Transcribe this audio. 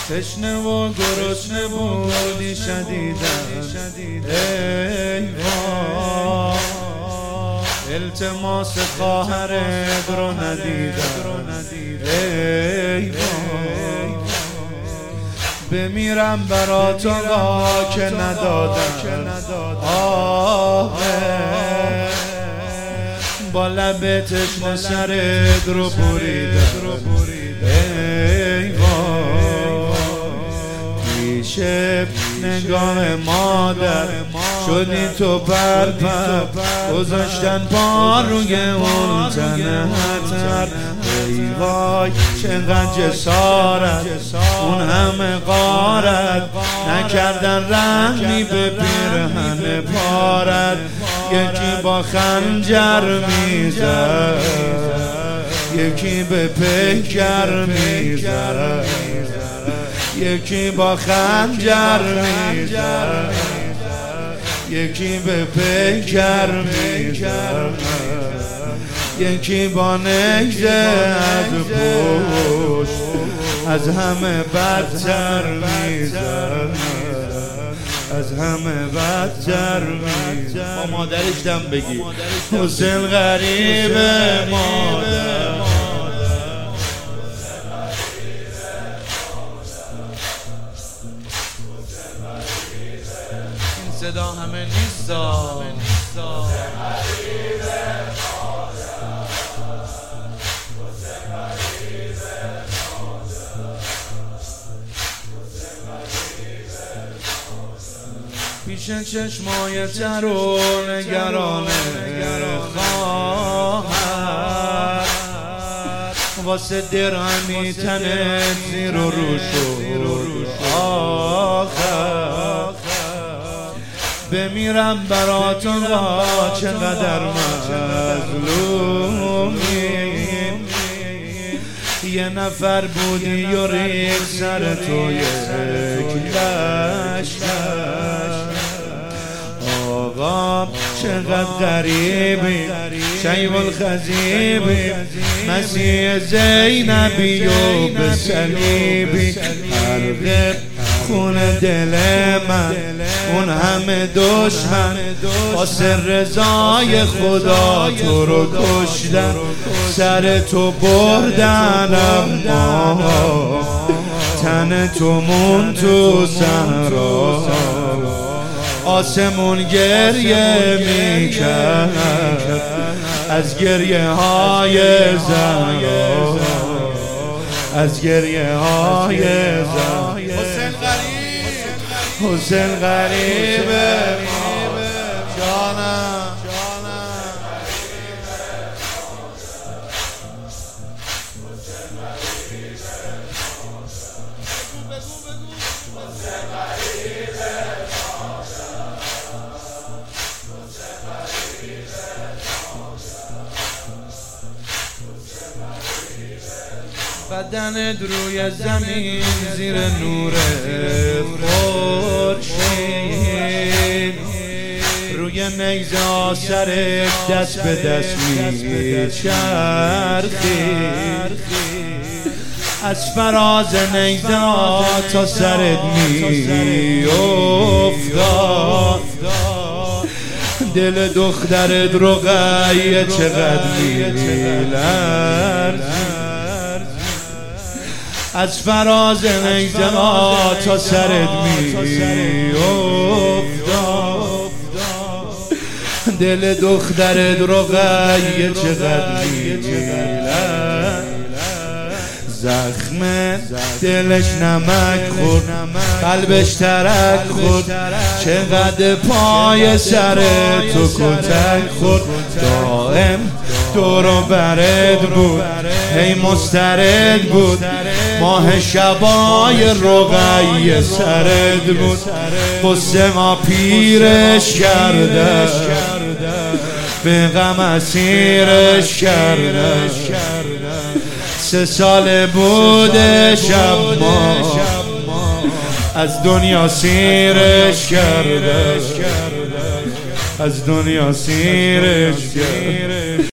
تشنه و گرسنه بودی شدیدن ای وای، التماس خواهرت رو ندیدم ای وای، بمیرم برا تو که ندادم آه، با لب تشنه سرت رو بریدم ای وای، پیش نگاه مادر شدی تو پرپر، گذاشتن پا روی اون تن خطر ای وای، چقدر جسارت اون همه غارت، نکردن رحمی به پیرهن پارت، یکی با خنجر میزد یکی به پیکر میزد، یکی با خنجر میزد یکی به پیکر میزد، یکی با نگزه از پشت از همه بدتر میزد، از همه بدتر میزد. با مادرش دم بگی حسین غریب مادر، این صدا همه نیستا، پیش چشمای تر و نگران خواهر، واسه درهمی تنت زیر و رو شد آخر، بمیرم برا تو چقدر مظلومی، یه نفر بودی و ریخ سر تو یک لشکر، آقا چقدر غریبی شیب الخزیبی، مسیح زینبی و به صلیبی، حرق خون دل من اون همه دشمن، واسه رضای خدا تو رو کشتن، سر تو بردن اما تن تو مون تو صحرا، آسمون گریه میکرد از گریه های زهرا، از گریه های زهرا. حسین غریب جانم، بدنت روی زمین زیر نور خورشید، روی نیزه سرت دست به دست میچرخید، از فراز نیزه تا سرت میافتاد، دل دخترت رقیه چقدر میلرزید، از فراز نیزه تا سرت میافتاد، دل دخترت رقیه چقدر میلرزید، زخم دلش نمک خورد قلبش ترک خورد، چقدر پای سر تو کتک خورد، دائم دورو برد بود هی مسترد بود، ماه شبای رقیه سرد بود، قصه ما پیرش کرده به غم اسیرش کرده، 3 سال بودش اما از دنیا سیرش کرده، از دنیا سیرش کرده.